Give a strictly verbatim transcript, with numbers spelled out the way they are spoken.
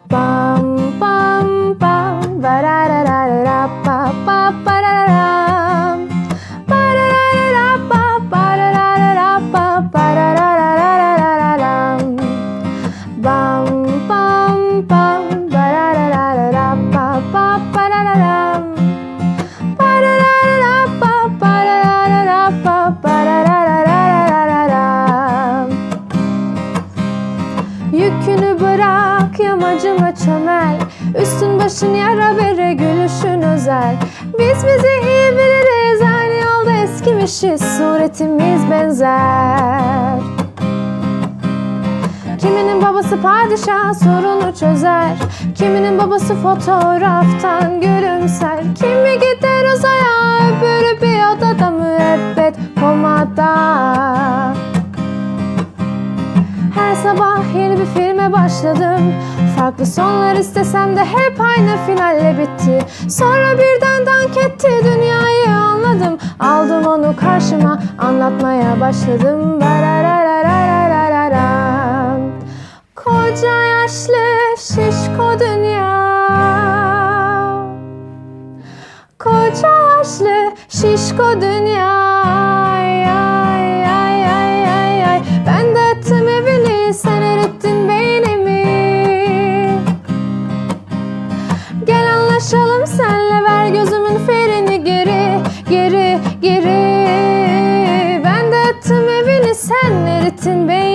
Bam bam bam barararara pa pa pararam barararara pa parararara pa parararararam bam bam bam barararara pa pa pararam barararara pa parararara pa parararararam. Yükünü bırak, yamacıma çömel, üstün başın yara bere, gülüşün özel. Biz bizi iyi biliriz, aynı yolda eskimişiz, suretimiz benzer. Kiminin babası padişah, sorunu çözer. Kiminin babası fotoğraftan gülümser. Kimi gider uzaya, öbürü bir odada müebbet komada. Her sabah yeni bir filme başladım. Farklı sonlar istesem de hep aynı finalle bitti. Sonra birden dank etti, dünyayı anladım. Aldım onu karşıma, anlatmaya başladım. Bararararararam. Koca yaşlı şişko dünya, koca yaşlı şişko dünya. Ay, ay, ay, ay, ay, ay. Ben dağıttım evini, sen erittin beynimi. Gel anlaşalım senle, ver gözümün ferini geri, geri, geri. Ben dağıttım evini, sen erittin beynimi.